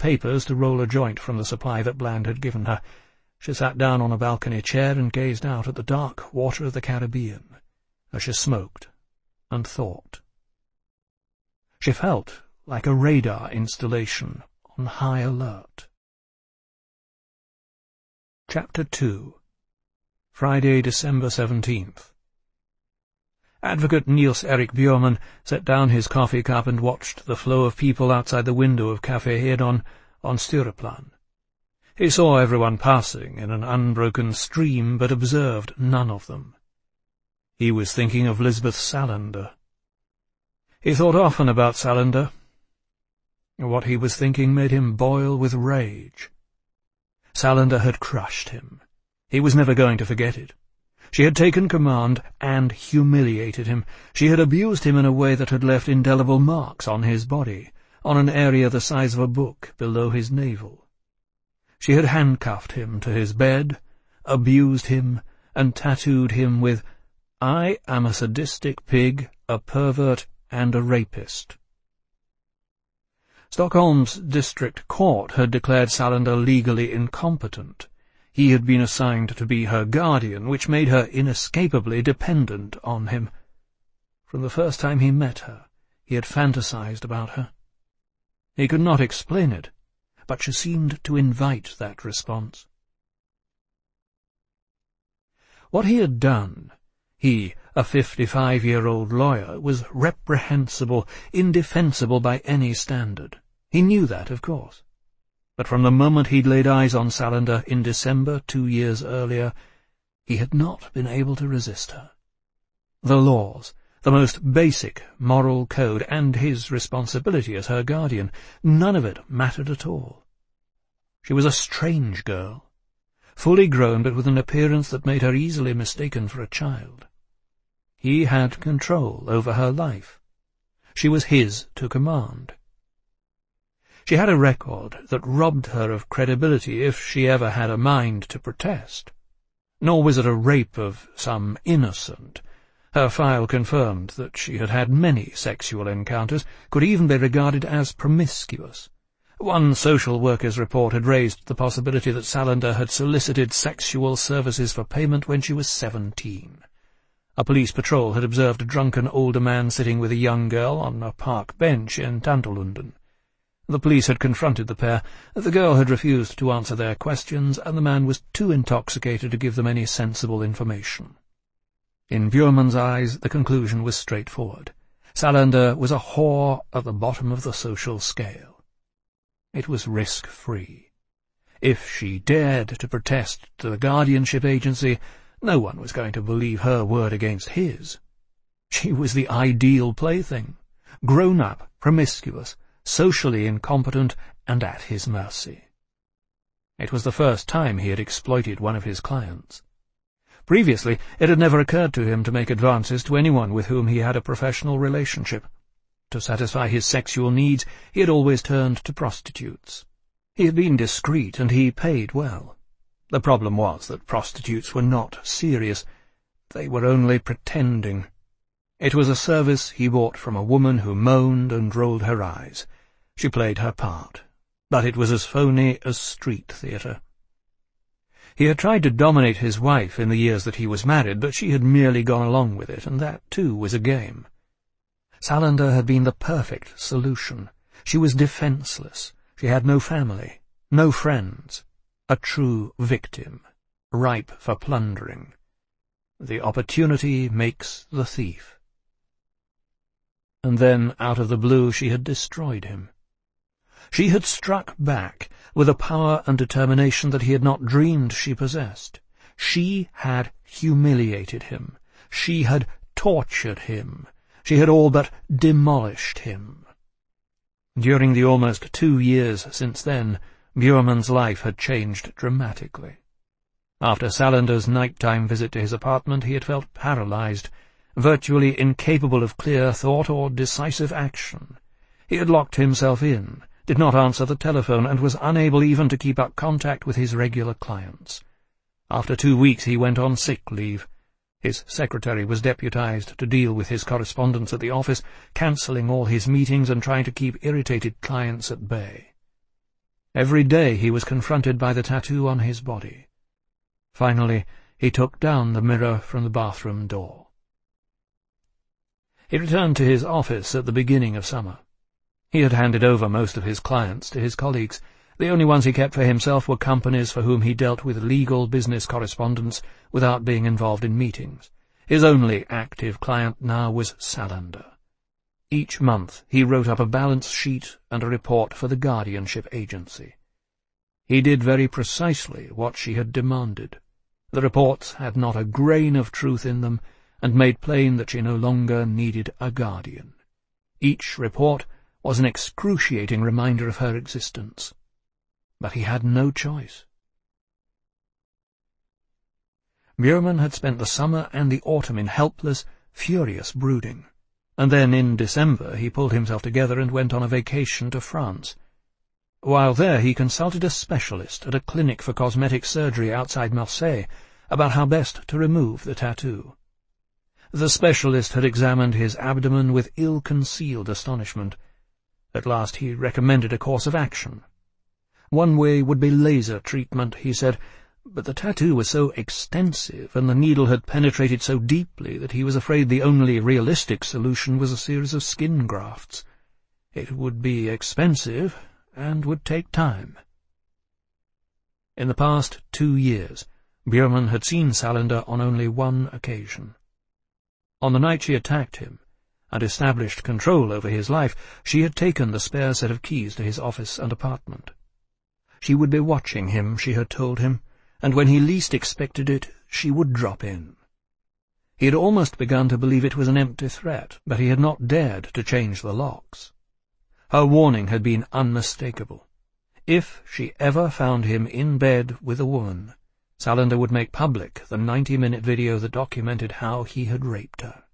papers to roll a joint from the supply that Bland had given her. She sat down on a balcony chair and gazed out at the dark water of the Caribbean as she smoked and thought. She felt like a radar installation on high alert. Chapter 2. Friday, December 17th. Advocate Niels Erik Bjurman set down his coffee cup and watched the flow of people outside the window of Café Hedon on Stureplan. He saw everyone passing in an unbroken stream, but observed none of them. He was thinking of Lisbeth Salander. He thought often about Salander. What he was thinking made him boil with rage. Salander had crushed him. He was never going to forget it. She had taken command and humiliated him. She had abused him in a way that had left indelible marks on his body, on an area the size of a book below his navel. She had handcuffed him to his bed, abused him, and tattooed him with, "I am a sadistic pig, a pervert, and a rapist." Stockholm's district court had declared Salander legally incompetent. He had been assigned to be her guardian, which made her inescapably dependent on him. From the first time he met her, he had fantasized about her. He could not explain it, but she seemed to invite that response. What he had done, he, a 55-year-old lawyer, was reprehensible, indefensible by any standard. He knew that, of course. But from the moment he'd laid eyes on Salander in December 2 years earlier, he had not been able to resist her. The laws, the most basic moral code, and his responsibility as her guardian, none of it mattered at all. She was a strange girl, fully grown but with an appearance that made her easily mistaken for a child. He had control over her life. She was his to command. She had a record that robbed her of credibility if she ever had a mind to protest. Nor was it a rape of some innocent. Her file confirmed that she had had many sexual encounters, could even be regarded as promiscuous. One social worker's report had raised the possibility that Salander had solicited sexual services for payment when she was 17. A police patrol had observed a drunken older man sitting with a young girl on a park bench in Tantolunden. The police had confronted the pair. The girl had refused to answer their questions, and the man was too intoxicated to give them any sensible information. In Bjurman's eyes, the conclusion was straightforward. Salander was a whore at the bottom of the social scale. It was risk-free. If she dared to protest to the guardianship agency, no one was going to believe her word against his. She was the ideal plaything, grown-up, promiscuous, socially incompetent, and at his mercy. It was the first time he had exploited one of his clients. Previously, it had never occurred to him to make advances to anyone with whom he had a professional relationship. To satisfy his sexual needs, he had always turned to prostitutes. He had been discreet, and he paid well. The problem was that prostitutes were not serious. They were only pretending. It was a service he bought from a woman who moaned and rolled her eyes. She played her part, but it was as phony as street theatre. He had tried to dominate his wife in the years that he was married, but she had merely gone along with it, and that, too, was a game. Salander had been the perfect solution. She was defenceless. She had no family, no friends. A true victim, ripe for plundering. The opportunity makes the thief. And then, out of the blue, she had destroyed him. She had struck back with a power and determination that he had not dreamed she possessed. She had humiliated him. She had tortured him. She had all but demolished him. During the almost 2 years since then, Bjurman's life had changed dramatically. After Salander's night-time visit to his apartment, he had felt paralyzed, virtually incapable of clear thought or decisive action. He had locked himself in, did not answer the telephone, and was unable even to keep up contact with his regular clients. After 2 weeks he went on sick leave. His secretary was deputized to deal with his correspondence at the office, cancelling all his meetings and trying to keep irritated clients at bay. Every day he was confronted by the tattoo on his body. Finally, he took down the mirror from the bathroom door. He returned to his office at the beginning of summer. He had handed over most of his clients to his colleagues. The only ones he kept for himself were companies for whom he dealt with legal business correspondence without being involved in meetings. His only active client now was Salander. Each month he wrote up a balance sheet and a report for the guardianship agency. He did very precisely what she had demanded. The reports had not a grain of truth in them, and made plain that she no longer needed a guardian. Each report was an excruciating reminder of her existence. But he had no choice. Bjurman had spent the summer and the autumn in helpless, furious brooding, and then in December he pulled himself together and went on a vacation to France. While there he consulted a specialist at a clinic for cosmetic surgery outside Marseille about how best to remove the tattoo. The specialist had examined his abdomen with ill-concealed astonishment. At last he recommended a course of action. One way would be laser treatment, he said, but the tattoo was so extensive and the needle had penetrated so deeply that he was afraid the only realistic solution was a series of skin grafts. It would be expensive and would take time. In the past 2 years, Bjurman had seen Salander on only one occasion. On the night she attacked him and established control over his life, she had taken the spare set of keys to his office and apartment. She would be watching him, she had told him, and when he least expected it, she would drop in. He had almost begun to believe it was an empty threat, but he had not dared to change the locks. Her warning had been unmistakable. If she ever found him in bed with a woman, Salander would make public the 90-minute video that documented how he had raped her.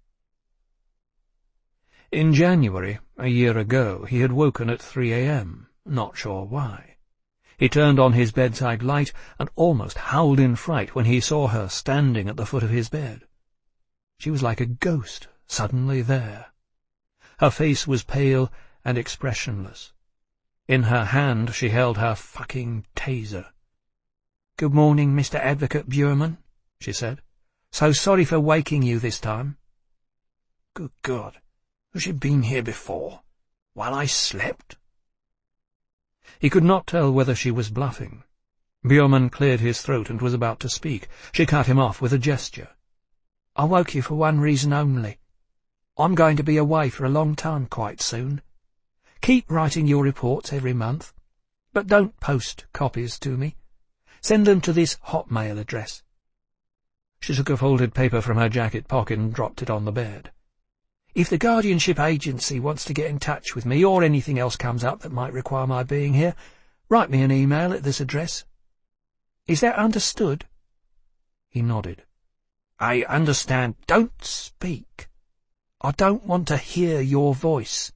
In January, a year ago, he had woken at 3 a.m., not sure why. He turned on his bedside light and almost howled in fright when he saw her standing at the foot of his bed. She was like a ghost, suddenly there. Her face was pale and expressionless. In her hand she held her fucking taser. "Good morning, Mr. Advocate Bjurman," she said. "So sorry for waking you this time." Good God, has she been here before, while I slept? He could not tell whether she was bluffing. Bjurman cleared his throat and was about to speak. She cut him off with a gesture. "I woke you for one reason only. I'm going to be away for a long time quite soon. Keep writing your reports every month, but don't post copies to me. Send them to this Hotmail address." She took a folded paper from her jacket pocket and dropped it on the bed. "If the guardianship agency wants to get in touch with me or anything else comes up that might require my being here, write me an email at this address. Is that understood?" He nodded. "I understand." "Don't speak. I don't want to hear your voice."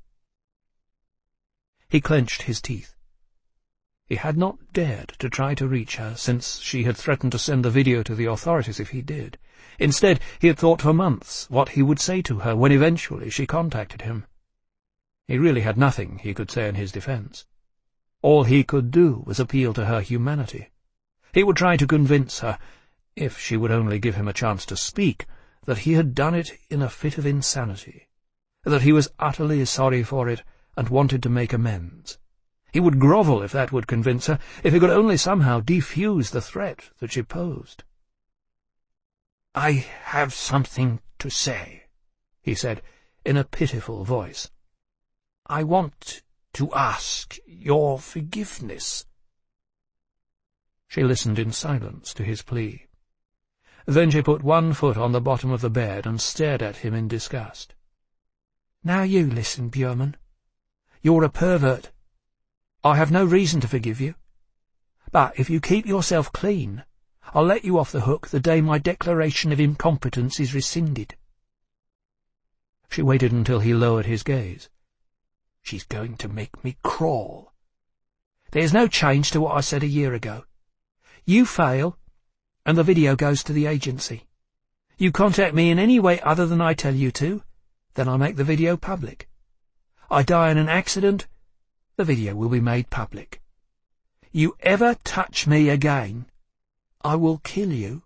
He clenched his teeth. He had not dared to try to reach her, since she had threatened to send the video to the authorities if he did. Instead, he had thought for months what he would say to her when eventually she contacted him. He really had nothing he could say in his defense. All he could do was appeal to her humanity. He would try to convince her, if she would only give him a chance to speak, that he had done it in a fit of insanity, that he was utterly sorry for it and wanted to make amends. He would grovel if that would convince her, if he could only somehow defuse the threat that she posed. "I have something to say," he said, in a pitiful voice. "I want to ask your forgiveness." She listened in silence to his plea. Then she put one foot on the bottom of the bed and stared at him in disgust. "Now you listen, Bjurman. You're a pervert. I have no reason to forgive you. But if you keep yourself clean, I'll let you off the hook the day my declaration of incompetence is rescinded." She waited until he lowered his gaze. "She's going to make me crawl. There's no change to what I said a year ago. You fail, and the video goes to the agency. You contact me in any way other than I tell you to, then I make the video public. I die in an accident, the video will be made public. "You ever touch me again, I will kill you."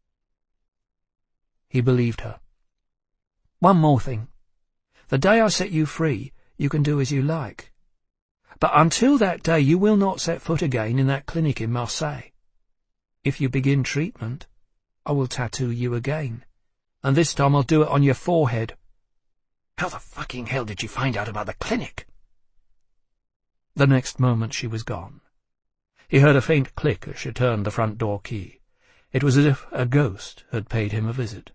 He believed her. "One more thing. The day I set you free, you can do as you like. But until that day you will not set foot again in that clinic in Marseille. If you begin treatment, I will tattoo you again, and this time I'll do it on your forehead." "How the fucking hell did you find out about the clinic?" The next moment she was gone. He heard a faint click as she turned the front door key. It was as if a ghost had paid him a visit.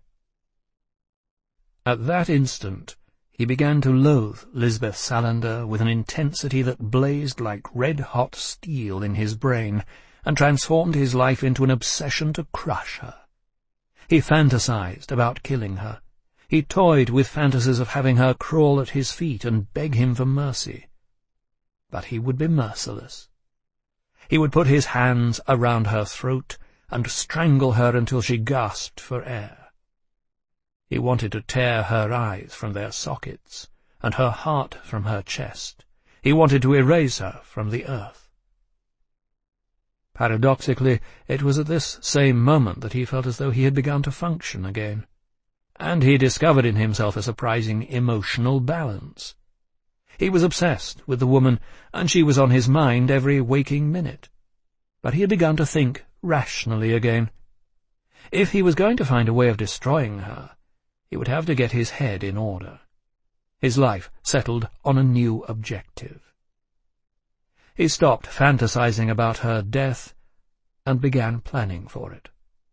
At that instant he began to loathe Lisbeth Salander with an intensity that blazed like red-hot steel in his brain and transformed his life into an obsession to crush her. He fantasized about killing her. He toyed with fantasies of having her crawl at his feet and beg him for mercy. But he would be merciless. He would put his hands around her throat and strangle her until she gasped for air. He wanted to tear her eyes from their sockets and her heart from her chest. He wanted to erase her from the earth. Paradoxically, it was at this same moment that he felt as though he had begun to function again, and he discovered in himself a surprising emotional balance. He was obsessed with the woman, and she was on his mind every waking minute. But he had begun to think rationally again. If he was going to find a way of destroying her, he would have to get his head in order. His life settled on a new objective. He stopped fantasizing about her death and began planning for it.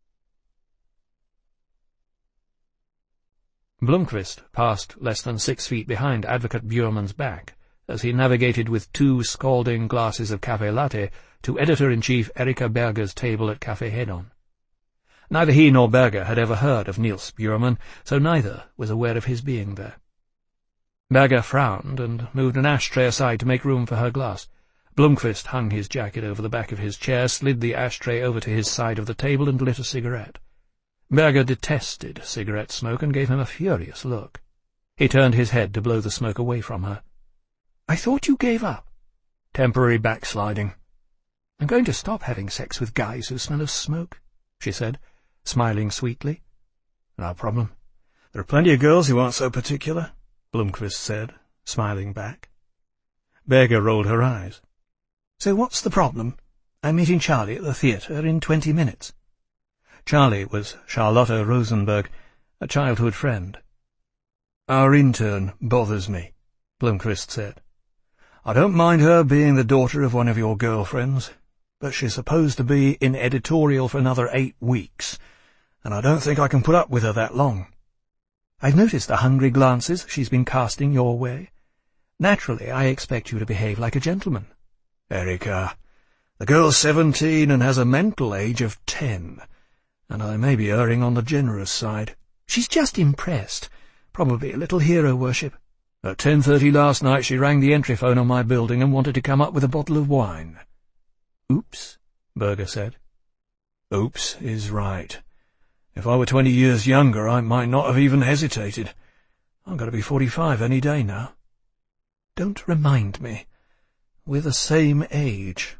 Blomqvist passed less than 6 feet behind Advocate Bjurman's back as he navigated with 2 scalding glasses of café latte to Editor-in-Chief Erika Berger's table at Café Hedon. Neither he nor Berger had ever heard of Niels Bjurman, so neither was aware of his being there. Berger frowned and moved an ashtray aside to make room for her glass. Blomqvist hung his jacket over the back of his chair, slid the ashtray over to his side of the table, and lit a cigarette. Berger detested cigarette smoke and gave him a furious look. He turned his head to blow the smoke away from her. "I thought you gave up." "Temporary backsliding. I'm going to stop having sex with guys who smell of smoke," she said, smiling sweetly. "No problem. There are plenty of girls who aren't so particular," Blomqvist said, smiling back. Berger rolled her eyes. "So what's the problem? I'm meeting Charlie at the theatre in 20 minutes. Charlie was Charlotte Rosenberg, a childhood friend. "Our intern bothers me," Blomqvist said. "I don't mind her being the daughter of one of your girlfriends, but she's supposed to be in editorial for another 8 weeks, and I don't think I can put up with her that long. I've noticed the hungry glances she's been casting your way. Naturally, I expect you to behave like a gentleman." "Erika, the girl's 17 and has a mental age of 10, and I may be erring on the generous side." "She's just impressed. Probably a little hero worship. At 10:30 last night she rang the entry phone on my building and wanted to come up with a bottle of wine." "Oops," Berger said. "Oops is right. If I were 20 years younger, I might not have even hesitated. I'm going to be 45 any day now." "Don't remind me. We're the same age."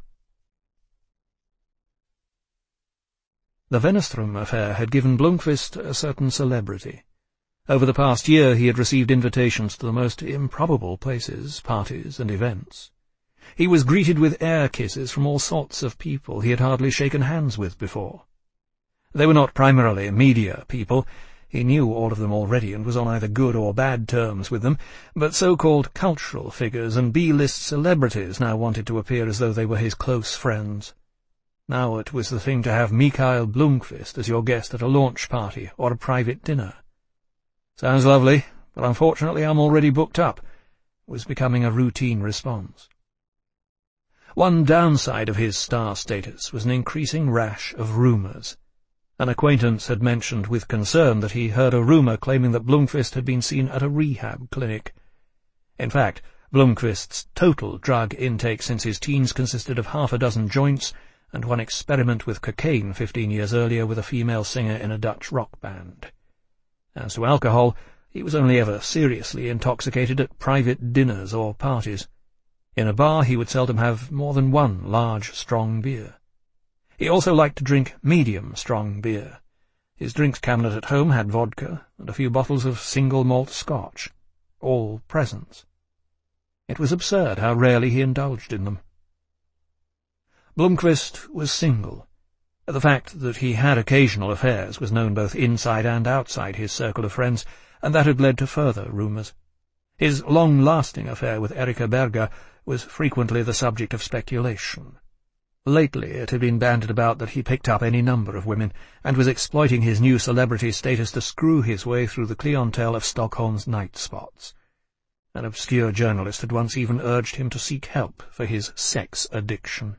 The Wennerström affair had given Blomqvist a certain celebrity. Over the past year he had received invitations to the most improbable places, parties, and events. He was greeted with air kisses from all sorts of people he had hardly shaken hands with before. They were not primarily media people. He knew all of them already and was on either good or bad terms with them, but so-called cultural figures and B-list celebrities now wanted to appear as though they were his close friends. Now it was the thing to have Mikael Blomqvist as your guest at a launch party or a private dinner. "Sounds lovely, but unfortunately I'm already booked up," was becoming a routine response. One downside of his star status was an increasing rash of rumours. An acquaintance had mentioned with concern that he heard a rumour claiming that Blomqvist had been seen at a rehab clinic. In fact, Blomqvist's total drug intake since his teens consisted of 6 joints and one experiment with cocaine 15 years earlier with a female singer in a Dutch rock band. As to alcohol, he was only ever seriously intoxicated at private dinners or parties. In a bar he would seldom have more than one large, strong beer. He also liked to drink medium strong beer. His drinks cabinet at home had vodka and a few bottles of single malt Scotch, all presents. It was absurd how rarely he indulged in them. Blomqvist was single. The fact that he had occasional affairs was known both inside and outside his circle of friends, and that had led to further rumours. His long-lasting affair with Erika Berger was frequently the subject of speculation. Lately it had been bandied about that he picked up any number of women, and was exploiting his new celebrity status to screw his way through the clientele of Stockholm's night spots. An obscure journalist had once even urged him to seek help for his sex addiction.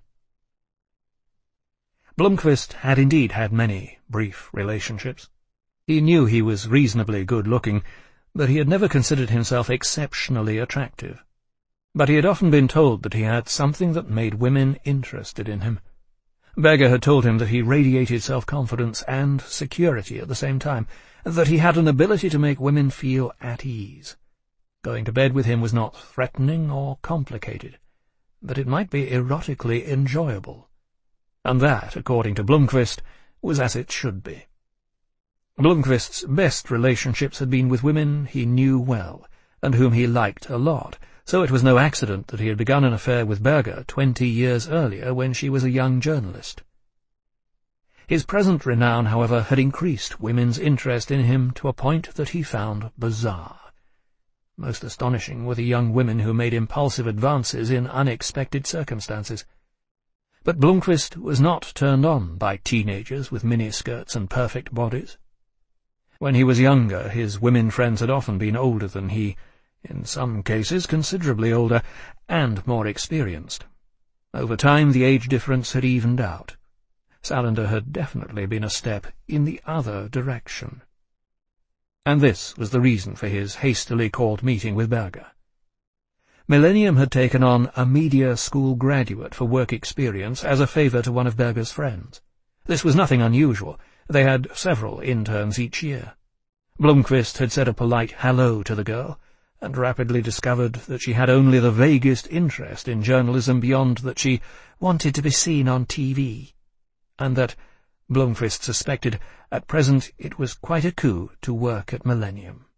Blomqvist had indeed had many brief relationships. He knew he was reasonably good-looking, but he had never considered himself exceptionally attractive. But he had often been told that he had something that made women interested in him. Berger had told him that he radiated self-confidence and security at the same time, and that he had an ability to make women feel at ease. Going to bed with him was not threatening or complicated, but it might be erotically enjoyable. And that, according to Blomqvist, was as it should be. Blomqvist's best relationships had been with women he knew well, and whom he liked a lot, so it was no accident that he had begun an affair with Berger 20 years earlier when she was a young journalist. His present renown, however, had increased women's interest in him to a point that he found bizarre. Most astonishing were the young women who made impulsive advances in unexpected circumstances. But Blomqvist was not turned on by teenagers with miniskirts and perfect bodies. When he was younger, his women friends had often been older than he, in some cases considerably older, and more experienced. Over time the age difference had evened out. Salander had definitely been a step in the other direction. And this was the reason for his hastily called meeting with Berger. Millennium had taken on a media school graduate for work experience as a favour to one of Berger's friends. This was nothing unusual. They had several interns each year. Blomqvist had said a polite hello to the girl, and rapidly discovered that she had only the vaguest interest in journalism beyond that she wanted to be seen on TV, and that, Blomqvist suspected, at present it was quite a coup to work at Millennium.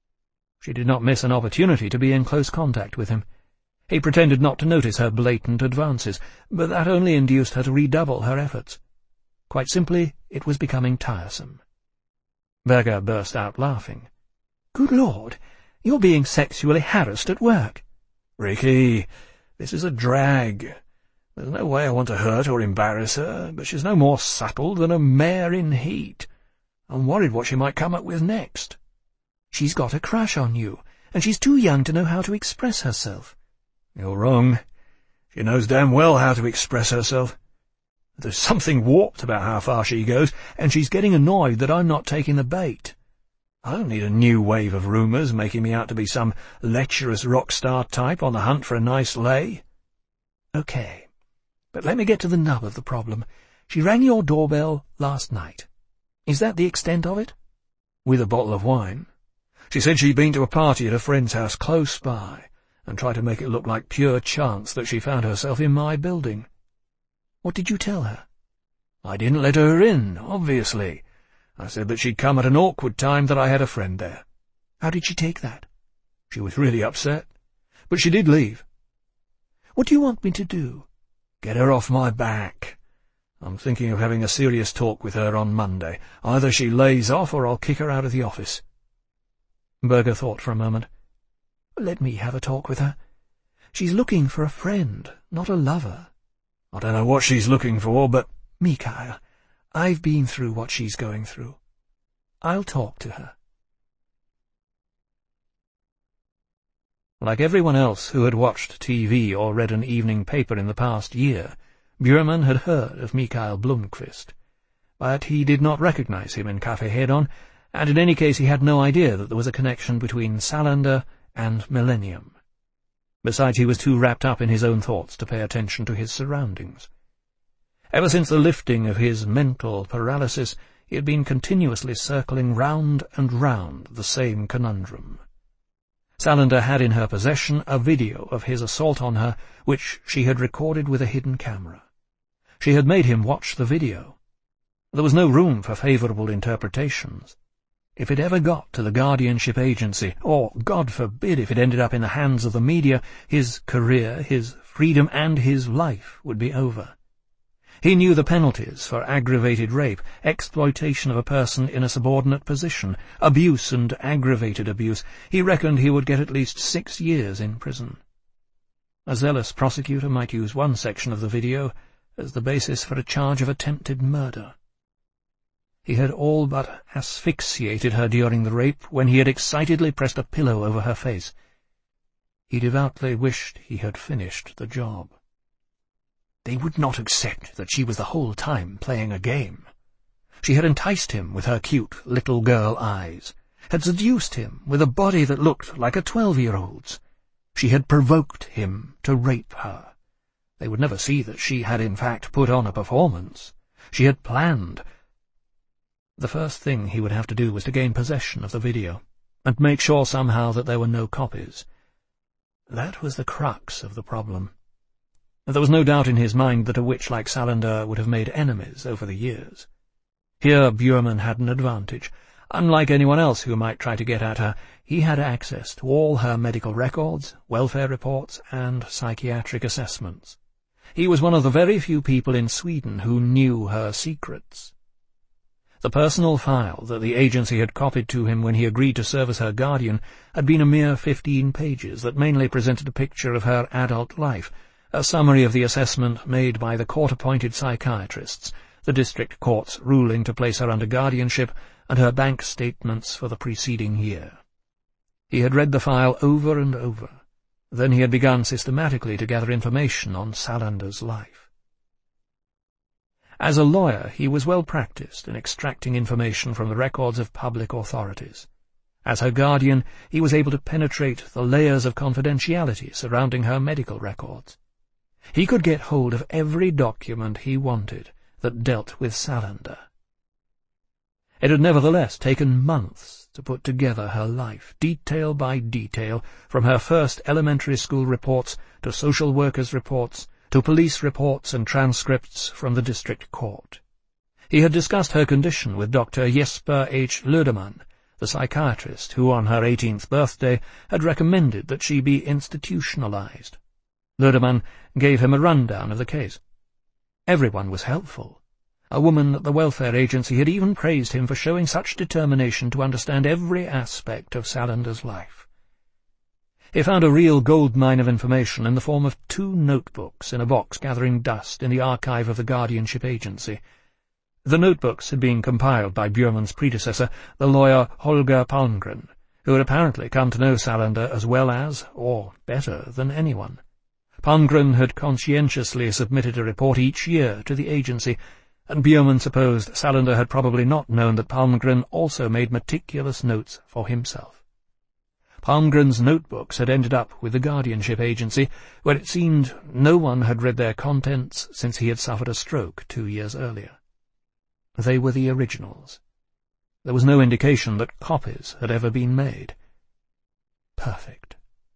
She did not miss an opportunity to be in close contact with him. He pretended not to notice her blatant advances, but that only induced her to redouble her efforts. Quite simply, it was becoming tiresome. Berger burst out laughing. "Good Lord, you're being sexually harassed at work." "Ricky, this is a drag. There's no way I want to hurt or embarrass her, but she's no more subtle than a mare in heat. I'm worried what she might come up with next." "She's got a crush on you, and she's too young to know how to express herself." "You're wrong. She knows damn well how to express herself. There's something warped about how far she goes, and she's getting annoyed that I'm not taking the bait. I don't need a new wave of rumours making me out to be some lecherous rock-star type on the hunt for a nice lay." "Okay, but let me get to the nub of the problem. She rang your doorbell last night. Is that the extent of it?" "With a bottle of wine. She said she'd been to a party at a friend's house close by, and tried to make it look like pure chance that she found herself in my building." "What did you tell her?" "I didn't let her in, obviously. I said that she'd come at an awkward time, that I had a friend there." "How did she take that?" "She was really upset, but she did leave." "What do you want me to do?" "Get her off my back. I'm thinking of having a serious talk with her on Monday. Either she lays off or I'll kick her out of the office." Berger thought for a moment. "Let me have a talk with her. She's looking for a friend, not a lover." "I don't know what she's looking for, but—" "Mikhail, I've been through what she's going through. I'll talk to her." Like everyone else who had watched TV or read an evening paper in the past year, Bjurman had heard of Mikhail Blomqvist, but he did not recognize him in Café Hedon, and in any case he had no idea that there was a connection between Salander and Millennium. Besides, he was too wrapped up in his own thoughts to pay attention to his surroundings. Ever since the lifting of his mental paralysis, he had been continuously circling round and round the same conundrum. Salander had in her possession a video of his assault on her, which she had recorded with a hidden camera. She had made him watch the video. There was no room for favourable interpretations. If it ever got to the guardianship agency, or, God forbid, if it ended up in the hands of the media, his career, his freedom, and his life would be over. He knew the penalties for aggravated rape, exploitation of a person in a subordinate position, abuse and aggravated abuse. He reckoned he would get at least 6 years in prison. A zealous prosecutor might use one section of the video as the basis for a charge of attempted murder. He had all but asphyxiated her during the rape when he had excitedly pressed a pillow over her face. He devoutly wished he had finished the job. They would not accept that she was the whole time playing a game. She had enticed him with her cute little girl eyes, had seduced him with a body that looked like a 12-year-old's. She had provoked him to rape her. They would never see that she had in fact put on a performance. She had planned. The first thing he would have to do was to gain possession of the video, and make sure somehow that there were no copies. That was the crux of the problem. There was no doubt in his mind that a witch like Salander would have made enemies over the years. Here Bjurman had an advantage. Unlike anyone else who might try to get at her, he had access to all her medical records, welfare reports, and psychiatric assessments. He was one of the very few people in Sweden who knew her secrets. The personal file that the agency had copied to him when he agreed to serve as her guardian had been a mere 15 pages that mainly presented a picture of her adult life, a summary of the assessment made by the court-appointed psychiatrists, the district court's ruling to place her under guardianship, and her bank statements for the preceding year. He had read the file over and over. Then he had begun systematically to gather information on Salander's life. As a lawyer, he was well practiced in extracting information from the records of public authorities. As her guardian, he was able to penetrate the layers of confidentiality surrounding her medical records. He could get hold of every document he wanted that dealt with Salander. It had nevertheless taken months to put together her life, detail by detail, from her first elementary school reports to social workers' reports, to police reports and transcripts from the district court. He had discussed her condition with Dr. Jesper H. Lödeman, the psychiatrist who on her 18th birthday had recommended that she be institutionalized. Lödeman gave him a rundown of the case. Everyone was helpful. A woman at the welfare agency had even praised him for showing such determination to understand every aspect of Salander's life. He found a real goldmine of information in the form of 2 notebooks in a box gathering dust in the archive of the guardianship agency. The notebooks had been compiled by Bjurman's predecessor, the lawyer Holger Palmgren, who had apparently come to know Salander as well as, or better than anyone. Palmgren had conscientiously submitted a report each year to the agency, and Bjurman supposed Salander had probably not known that Palmgren also made meticulous notes for himself. Palmgren's notebooks had ended up with the guardianship agency, where it seemed no one had read their contents since he had suffered a stroke 2 years earlier. They were the originals. There was no indication that copies had ever been made. Perfect.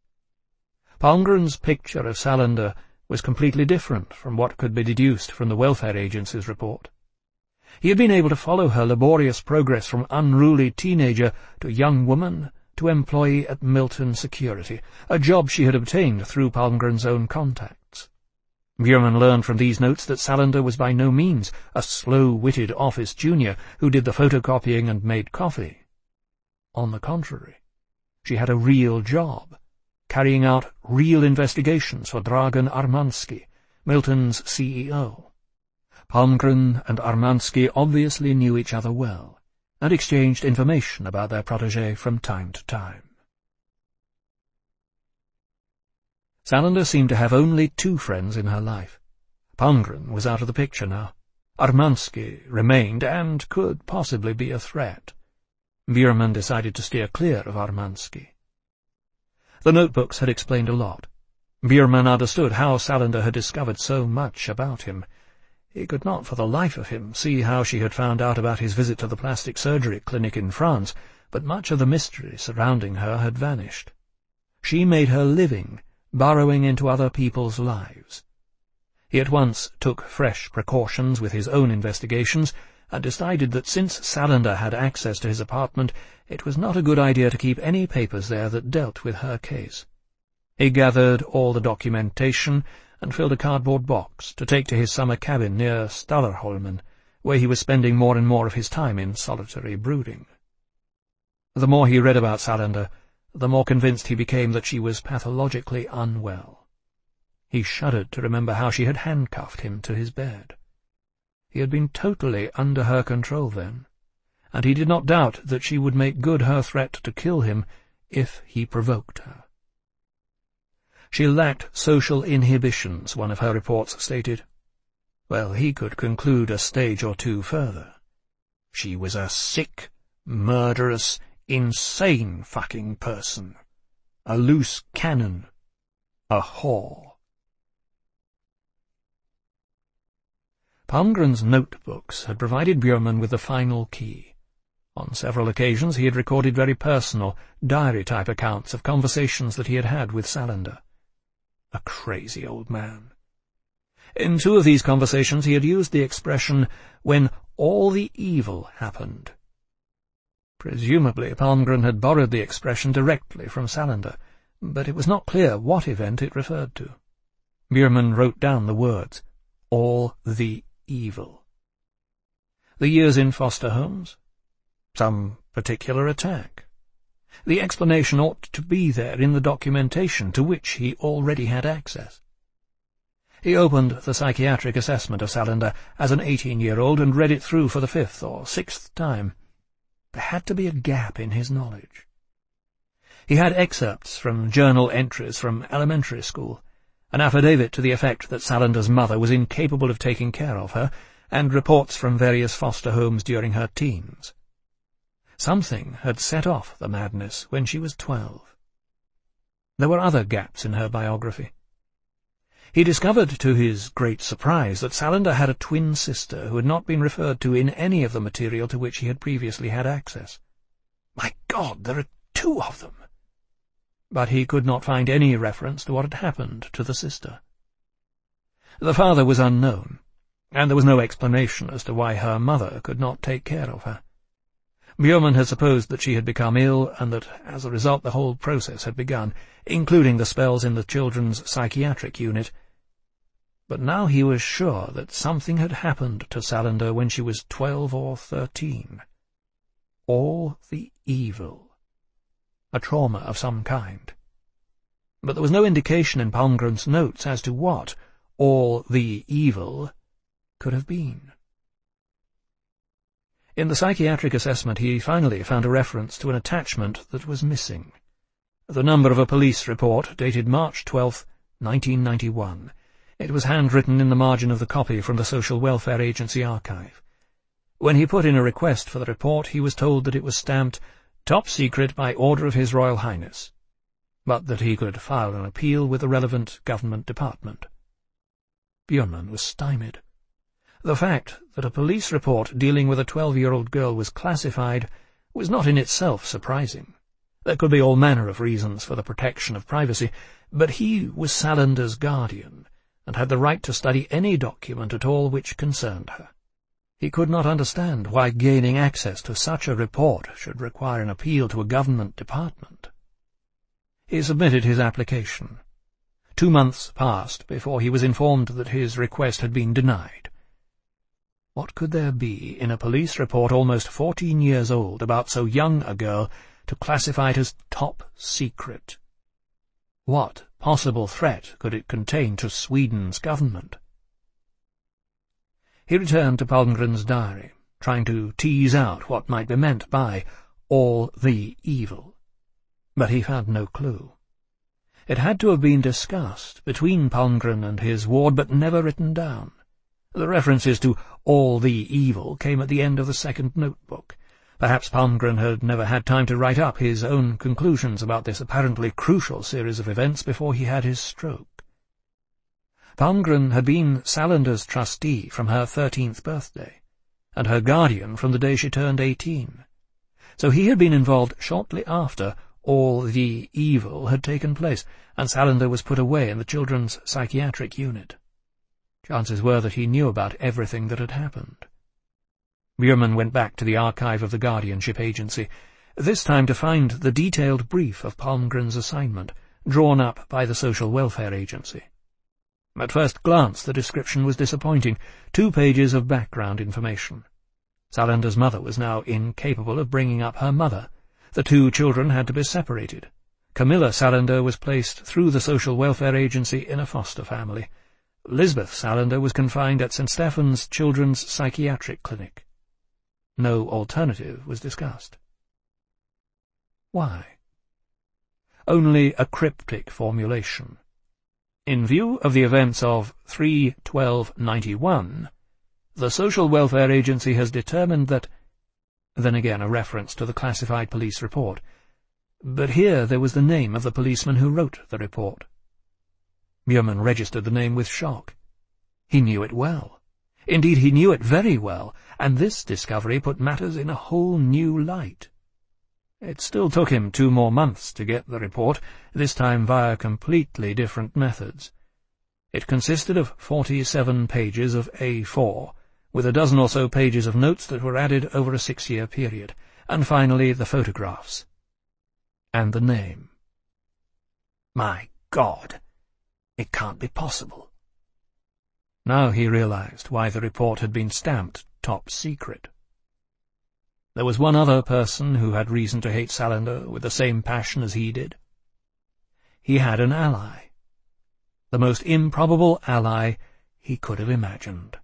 Palmgren's picture of Salander was completely different from what could be deduced from the welfare agency's report. He had been able to follow her laborious progress from unruly teenager to young woman to employee at Milton Security, a job she had obtained through Palmgren's own contacts. Bjurman learned from these notes that Salander was by no means a slow-witted office junior who did the photocopying and made coffee. On the contrary, she had a real job, carrying out real investigations for Dragan Armansky, Milton's CEO. Palmgren and Armansky obviously knew each other well, and exchanged information about their protégé from time to time. Salander seemed to have only 2 friends in her life. Palmgren was out of the picture now. Armansky remained and could possibly be a threat. Bjurman decided to steer clear of Armansky. The notebooks had explained a lot. Bjurman understood how Salander had discovered so much about him. He could not for the life of him see how she had found out about his visit to the plastic surgery clinic in France, but much of the mystery surrounding her had vanished. She made her living burrowing into other people's lives. He at once took fresh precautions with his own investigations, and decided that since Salander had access to his apartment, it was not a good idea to keep any papers there that dealt with her case. He gathered all the documentation and filled a cardboard box to take to his summer cabin near Stallerholmen, where he was spending more and more of his time in solitary brooding. The more he read about Salander, the more convinced he became that she was pathologically unwell. He shuddered to remember how she had handcuffed him to his bed. He had been totally under her control then, and he did not doubt that she would make good her threat to kill him if he provoked her. She lacked social inhibitions, one of her reports stated. Well, he could conclude a stage or two further. She was a sick, murderous, insane fucking person. A loose cannon. A whore. Palmgren's notebooks had provided Björnman with the final key. On several occasions he had recorded very personal, diary-type accounts of conversations that he had had with Salander. A crazy old man. In 2 of these conversations he had used the expression, "when all the evil happened." Presumably Palmgren had borrowed the expression directly from Salander, but it was not clear what event it referred to. Björnman wrote down the words, "all the evil." The years in foster homes? Some particular attack? The explanation ought to be there in the documentation to which he already had access. He opened the psychiatric assessment of Salander as an 18-year-old and read it through for the 5th or 6th time. There had to be a gap in his knowledge. He had excerpts from journal entries from elementary school, an affidavit to the effect that Salander's mother was incapable of taking care of her, and reports from various foster homes during her teens. Something had set off the madness when she was 12. There were other gaps in her biography. He discovered to his great surprise that Salander had a twin sister who had not been referred to in any of the material to which he had previously had access. My God, there are 2 of them! But he could not find any reference to what had happened to the sister. The father was unknown, and there was no explanation as to why her mother could not take care of her. Björnman had supposed that she had become ill, and that, as a result, the whole process had begun, including the spells in the children's psychiatric unit. But now he was sure that something had happened to Salander when she was 12 or 13. All the evil. A trauma of some kind. But there was no indication in Palmgren's notes as to what all the evil could have been. In the psychiatric assessment he finally found a reference to an attachment that was missing. The number of a police report dated March 12, 1991. It was handwritten in the margin of the copy from the Social Welfare Agency archive. When he put in a request for the report, he was told that it was stamped "Top Secret by order of His Royal Highness," but that he could file an appeal with the relevant government department. Björnman was stymied. The fact that a police report dealing with a 12-year-old girl was classified was not in itself surprising. There could be all manner of reasons for the protection of privacy, but he was Salander's guardian, and had the right to study any document at all which concerned her. He could not understand why gaining access to such a report should require an appeal to a government department. He submitted his application. 2 months passed before he was informed that his request had been denied. What could there be in a police report almost 14 years old about so young a girl to classify it as top secret? What possible threat could it contain to Sweden's government? He returned to Palmgren's diary, trying to tease out what might be meant by all the evil. But he found no clue. It had to have been discussed between Palmgren and his ward, but never written down. The references to all the evil came at the end of the 2nd notebook. Perhaps Palmgren had never had time to write up his own conclusions about this apparently crucial series of events before he had his stroke. Palmgren had been Salander's trustee from her 13th birthday, and her guardian from the day she turned 18. So he had been involved shortly after all the evil had taken place, and Salander was put away in the children's psychiatric unit. Chances were that he knew about everything that had happened. Bjurman went back to the archive of the Guardianship Agency, this time to find the detailed brief of Palmgren's assignment, drawn up by the Social Welfare Agency. At first glance the description was disappointing, 2 pages of background information. Salander's mother was now incapable of bringing up her mother. The 2 children had to be separated. Camilla Salander was placed through the Social Welfare Agency in a foster family. Lisbeth Salander was confined at St. Stephen's Children's Psychiatric Clinic. No alternative was discussed. Why? Only a cryptic formulation. In view of the events of 3/12/91, the Social Welfare Agency has determined that— then again a reference to the classified police report. But here there was the name of the policeman who wrote the report. Bjurman registered the name with shock. He knew it well. Indeed, he knew it very well, and this discovery put matters in a whole new light. It still took him 2 more months to get the report, this time via completely different methods. It consisted of 47 pages of A4, with a dozen or so pages of notes that were added over a 6-year period, and finally the photographs. And the name. My God! It can't be possible. Now he realized why the report had been stamped top secret. There was one other person who had reason to hate Salander with the same passion as he did. He had an ally. The most improbable ally he could have imagined.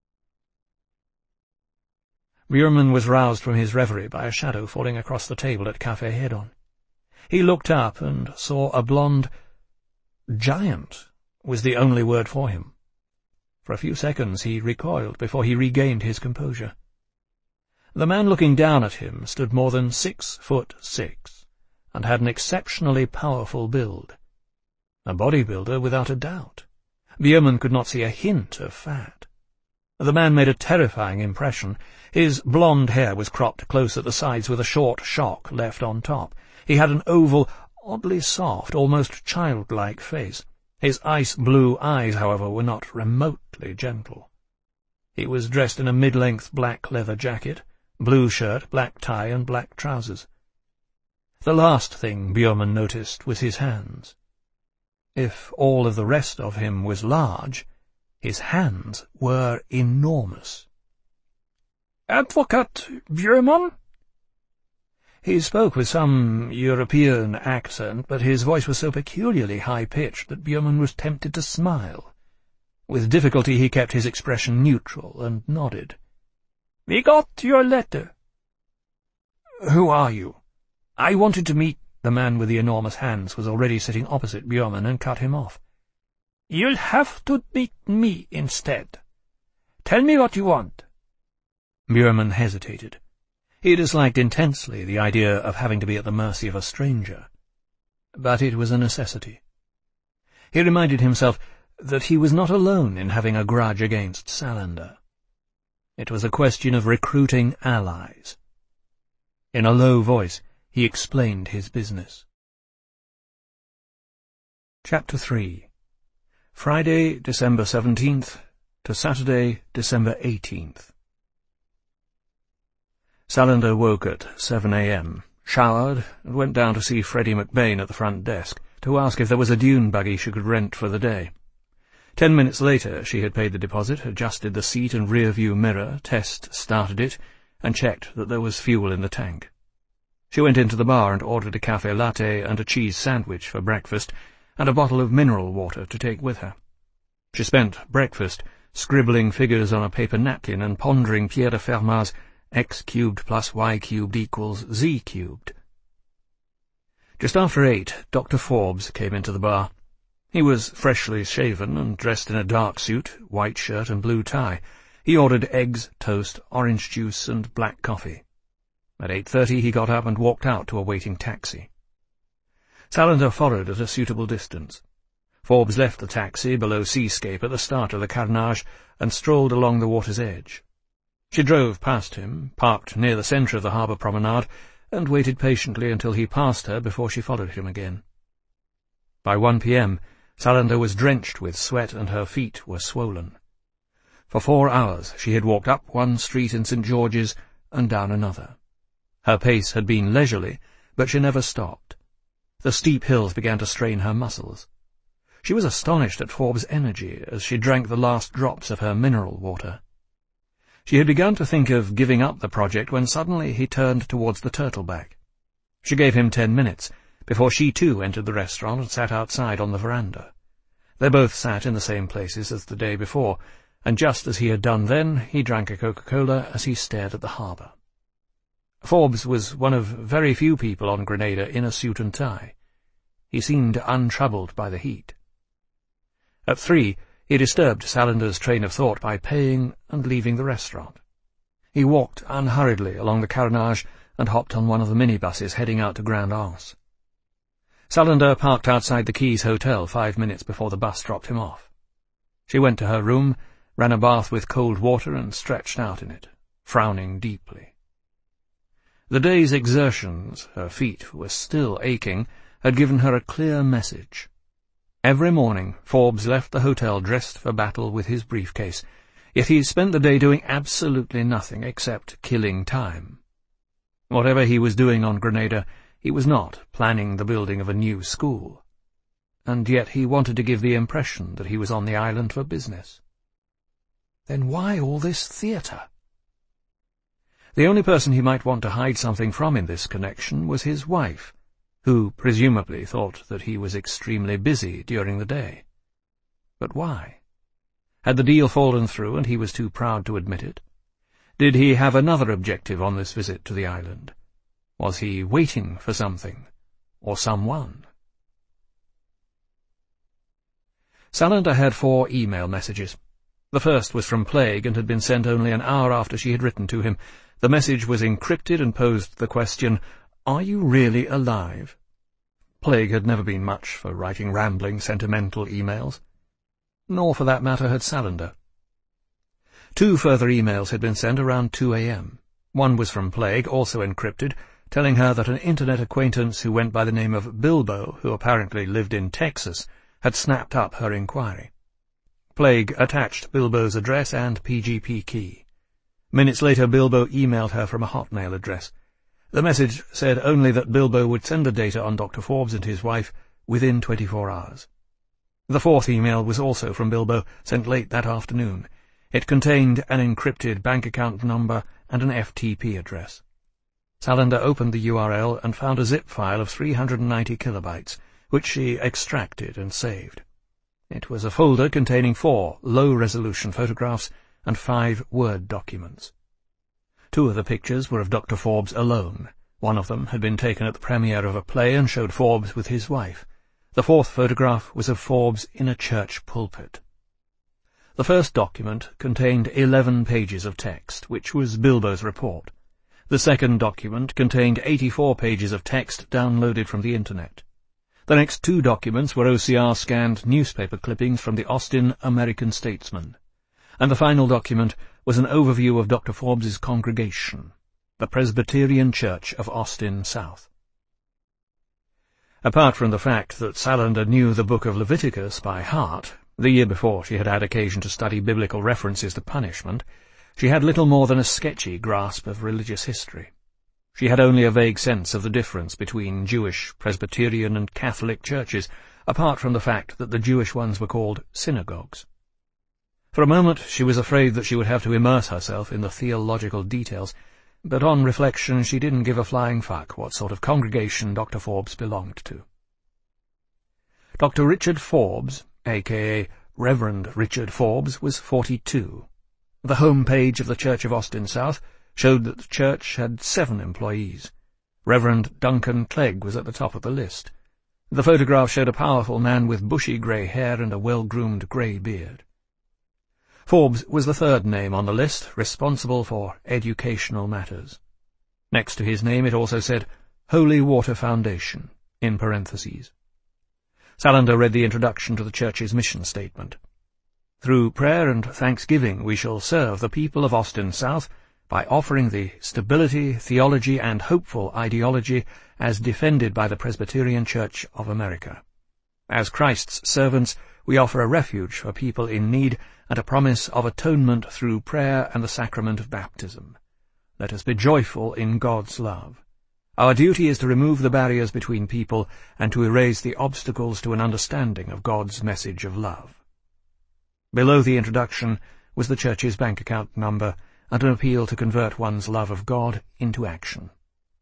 Bjurman was roused from his reverie by a shadow falling across the table at Café Hedon. He looked up and saw a blonde— giant was the only word for him. For a few seconds he recoiled before he regained his composure. The man looking down at him stood more than 6'6", and had an exceptionally powerful build. A bodybuilder without a doubt. Bjurman could not see a hint of fat. The man made a terrifying impression. His blonde hair was cropped close at the sides with a short shock left on top. He had an oval, oddly soft, almost childlike face. His ice-blue eyes, however, were not remotely gentle. He was dressed in a mid-length black leather jacket, blue shirt, black tie, and black trousers. The last thing Bjurman noticed was his hands. If all of the rest of him was large, his hands were enormous. "Advocate Bjurman?" He spoke with some European accent, but his voice was so peculiarly high-pitched that Bjurman was tempted to smile. With difficulty he kept his expression neutral and nodded. "We got your letter." "Who are you?" "I wanted to meet—" The man with the enormous hands was already sitting opposite Bjurman and cut him off. "You'll have to meet me instead. Tell me what you want." Bjurman hesitated. He disliked intensely the idea of having to be at the mercy of a stranger. But it was a necessity. He reminded himself that he was not alone in having a grudge against Salander. It was a question of recruiting allies. In a low voice, he explained his business. Chapter 3. Friday, December 17th to Saturday, December 18th. Salander woke at 7 a.m., showered, and went down to see Freddie McBain at the front desk to ask if there was a dune buggy she could rent for the day. 10 minutes later she had paid the deposit, adjusted the seat and rear-view mirror, started it, and checked that there was fuel in the tank. She went into the bar and ordered a café latte and a cheese sandwich for breakfast, and a bottle of mineral water to take with her. She spent breakfast scribbling figures on a paper napkin and pondering Pierre de Fermat's x cubed plus y cubed equals z cubed. Just after 8, Dr. Forbes came into the bar. He was freshly shaven and dressed in a dark suit, white shirt and blue tie. He ordered eggs, toast, orange juice and black coffee. At 8:30 he got up and walked out to a waiting taxi. Salander followed at a suitable distance. Forbes left the taxi below seascape at the start of the Carnage and strolled along the water's edge. She drove past him, parked near the centre of the harbour promenade, and waited patiently until he passed her before she followed him again. By 1 p.m., Salander was drenched with sweat and her feet were swollen. For 4 hours she had walked up one street in St. George's and down another. Her pace had been leisurely, but she never stopped. The steep hills began to strain her muscles. She was astonished at Forbes' energy as she drank the last drops of her mineral water. She had begun to think of giving up the project when suddenly he turned towards the Turtleback. She gave him 10 minutes before she too entered the restaurant and sat outside on the veranda. They both sat in the same places as the day before, and just as he had done then, he drank a Coca-Cola as he stared at the harbour. Forbes was one of very few people on Grenada in a suit and tie. He seemed untroubled by the heat. At 3, he disturbed Salander's train of thought by paying and leaving the restaurant. He walked unhurriedly along the Carnage and hopped on one of the minibuses heading out to Grand Anse. Salander parked outside the Keys Hotel 5 minutes before the bus dropped him off. She went to her room, ran a bath with cold water and stretched out in it, frowning deeply. The day's exertions, her feet were still aching, had given her a clear message. Every morning Forbes left the hotel dressed for battle with his briefcase, yet he spent the day doing absolutely nothing except killing time. Whatever he was doing on Grenada, he was not planning the building of a new school. And yet he wanted to give the impression that he was on the island for business. Then why all this theatre? The only person he might want to hide something from in this connection was his wife, who presumably thought that he was extremely busy during the day. But why? Had the deal fallen through and he was too proud to admit it? Did he have another objective on this visit to the island? Was he waiting for something, or someone? Salander had 4 email messages. The first was from Plague and had been sent only an hour after she had written to him. The message was encrypted and posed the question, "Are you really alive?" Plague had never been much for writing rambling, sentimental emails. Nor, for that matter, had Salander. 2 further emails had been sent around 2 a.m. One was from Plague, also encrypted, telling her that an internet acquaintance who went by the name of Bilbo, who apparently lived in Texas, had snapped up her inquiry. Plague attached Bilbo's address and PGP key. Minutes later Bilbo emailed her from a Hotmail address. The message said only that Bilbo would send the data on Dr. Forbes and his wife within 24 hours. The 4th email was also from Bilbo, sent late that afternoon. It contained an encrypted bank account number and an FTP address. Salander opened the URL and found a zip file of 390 kilobytes, which she extracted and saved. It was a folder containing 4 low-resolution photographs and 5 Word documents. 2 of the pictures were of Dr. Forbes alone. One of them had been taken at the premiere of a play and showed Forbes with his wife. The 4th photograph was of Forbes in a church pulpit. The first document contained 11 pages of text, which was Bilbo's report. The second document contained 84 pages of text downloaded from the Internet. The next 2 documents were OCR-scanned newspaper clippings from the Austin American Statesman. And the final document was an overview of Dr. Forbes's congregation, the Presbyterian Church of Austin South. Apart from the fact that Salander knew the book of Leviticus by heart, the year before she had had occasion to study biblical references to punishment, she had little more than a sketchy grasp of religious history. She had only a vague sense of the difference between Jewish, Presbyterian, and Catholic churches, apart from the fact that the Jewish ones were called synagogues. For a moment she was afraid that she would have to immerse herself in the theological details, but on reflection she didn't give a flying fuck what sort of congregation Dr. Forbes belonged to. Dr. Richard Forbes, a.k.a. Reverend Richard Forbes, was 42. The home page of the Church of Austin South showed that the church had 7 employees. Reverend Duncan Clegg was at the top of the list. The photograph showed a powerful man with bushy grey hair and a well-groomed grey beard. Forbes was the 3rd name on the list, responsible for educational matters. Next to his name it also said, Holy Water Foundation, in parentheses. Salander read the introduction to the church's mission statement. Through prayer and thanksgiving we shall serve the people of Austin South by offering the stability, theology, and hopeful ideology as defended by the Presbyterian Church of America. As Christ's servants, we offer a refuge for people in need and a promise of atonement through prayer and the sacrament of baptism. Let us be joyful in God's love. Our duty is to remove the barriers between people and to erase the obstacles to an understanding of God's message of love. Below the introduction was the Church's bank account number and an appeal to convert one's love of God into action.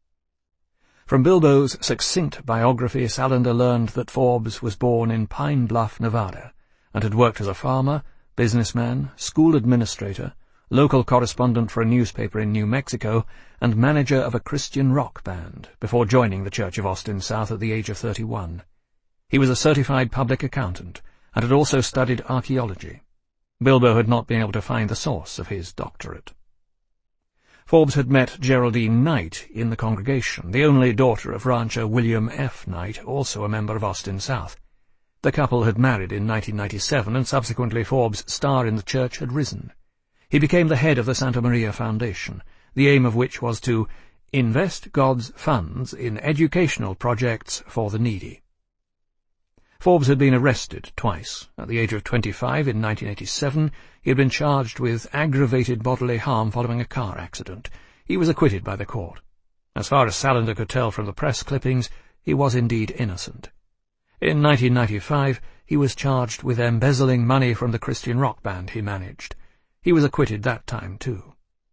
From Bilbo's succinct biography, Sallender learned that Forbes was born in Pine Bluff, Nevada, and had worked as a farmer, businessman, school administrator, local correspondent for a newspaper in New Mexico, and manager of a Christian rock band before joining the Church of Austin South at the age of 31. He was a certified public accountant and had also studied archaeology. Bilbo had not been able to find the source of his doctorate. Forbes had met Geraldine Knight in the congregation, the only daughter of rancher William F. Knight, also a member of Austin South. The couple had married in 1997, and subsequently Forbes' star in the church had risen. He became the head of the Santa Maria Foundation, the aim of which was to invest God's funds in educational projects for the needy. Forbes had been arrested twice. At the age of 25 in 1987, he had been charged with aggravated bodily harm following a car accident. He was acquitted by the court. As far as Sallender could tell from the press clippings, he was indeed innocent. In 1995, he was charged with embezzling money from the Christian rock band he managed. He was acquitted that time, too.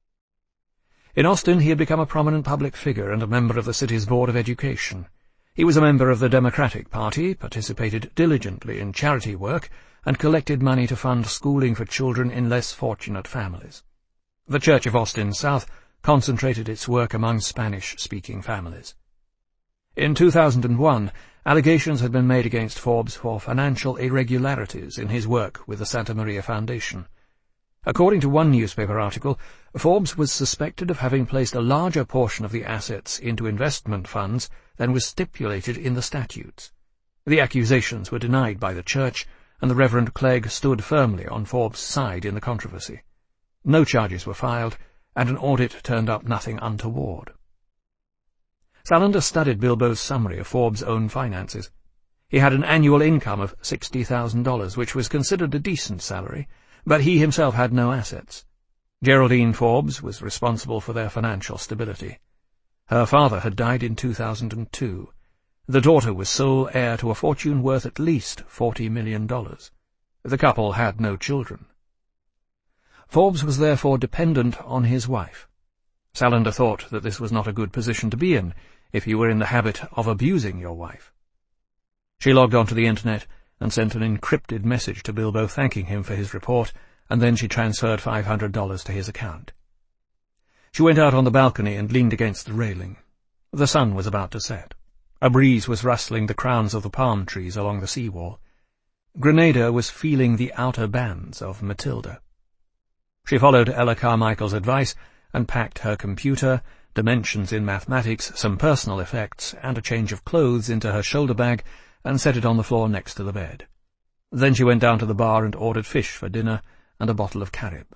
In Austin, he had become a prominent public figure and a member of the city's Board of Education. He was a member of the Democratic Party, participated diligently in charity work, and collected money to fund schooling for children in less fortunate families. The Church of Austin South concentrated its work among Spanish-speaking families. In 2001, allegations had been made against Forbes for financial irregularities in his work with the Santa Maria Foundation. According to one newspaper article, Forbes was suspected of having placed a larger portion of the assets into investment funds than was stipulated in the statutes. The accusations were denied by the church, and the Reverend Clegg stood firmly on Forbes' side in the controversy. No charges were filed, and an audit turned up nothing untoward. Sallender studied Bilbo's summary of Forbes' own finances. He had an annual income of $60,000, which was considered a decent salary, but he himself had no assets. Geraldine Forbes was responsible for their financial stability. Her father had died in 2002. The daughter was sole heir to a fortune worth at least $40 million. The couple had no children. Forbes was therefore dependent on his wife. Sallender thought that this was not a good position to be in if you were in the habit of abusing your wife. She logged onto the internet and sent an encrypted message to Bilbo thanking him for his report, and then she transferred $500 to his account. She went out on the balcony and leaned against the railing. The sun was about to set. A breeze was rustling the crowns of the palm trees along the seawall. Grenada was feeling the outer bands of Matilda. She followed Ella Carmichael's advice and packed her computer, dimensions in mathematics, some personal effects, and a change of clothes into her shoulder bag and set it on the floor next to the bed. Then she went down to the bar and ordered fish for dinner and a bottle of Carib.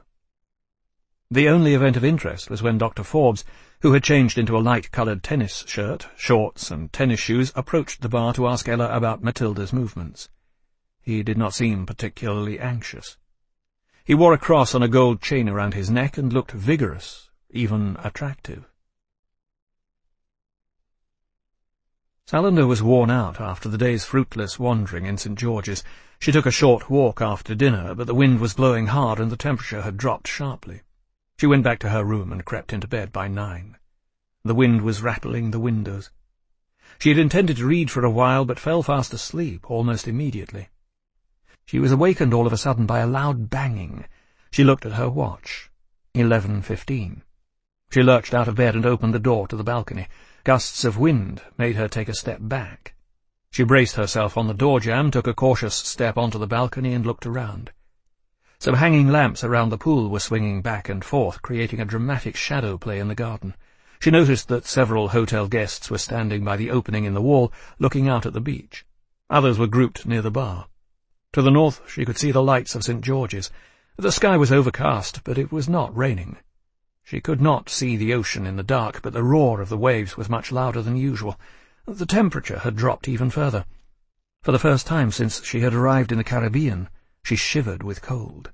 The only event of interest was when Dr. Forbes, who had changed into a light-coloured tennis shirt, shorts, and tennis shoes, approached the bar to ask Ella about Matilda's movements. He did not seem particularly anxious. He wore a cross on a gold chain around his neck and looked vigorous, even attractive. Sallender was worn out after the day's fruitless wandering in St. George's. She took a short walk after dinner, but the wind was blowing hard and the temperature had dropped sharply. She went back to her room and crept into bed by 9. The wind was rattling the windows. She had intended to read for a while, but fell fast asleep almost immediately. She was awakened all of a sudden by a loud banging. She looked at her watch. 11:15. She lurched out of bed and opened the door to the balcony. Gusts of wind made her take a step back. She braced herself on the door jamb, took a cautious step onto the balcony, and looked around. Some hanging lamps around the pool were swinging back and forth, creating a dramatic shadow play in the garden. She noticed that several hotel guests were standing by the opening in the wall, looking out at the beach. Others were grouped near the bar. To the north she could see the lights of St. George's. The sky was overcast, but it was not raining. She could not see the ocean in the dark, but the roar of the waves was much louder than usual. The temperature had dropped even further. For the first time since she had arrived in the Caribbean, she shivered with cold.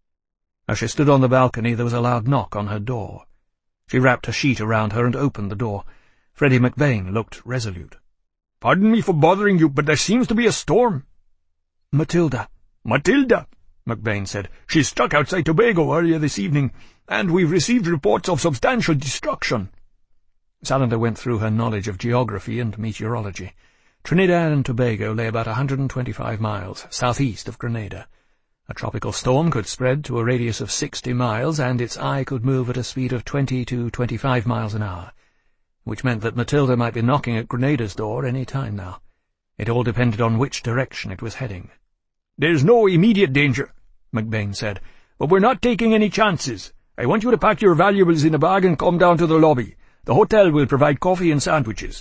As she stood on the balcony, there was a loud knock on her door. She wrapped a sheet around her and opened the door. Freddie McBain looked resolute. "Pardon me for bothering you, but there seems to be a storm." "Matilda." "Matilda," McBain said. "She struck outside Tobago earlier this evening, and we've received reports of substantial destruction." Salander went through her knowledge of geography and meteorology. Trinidad and Tobago lay about 125 miles southeast of Grenada. A tropical storm could spread to a radius of 60 miles, and its eye could move at a speed of 20 to 25 miles an hour, which meant that Matilda might be knocking at Grenada's door any time now. It all depended on which direction it was heading. "There's no immediate danger," McBain said, "but we're not taking any chances. I want you to pack your valuables in a bag and come down to the lobby. The hotel will provide coffee and sandwiches."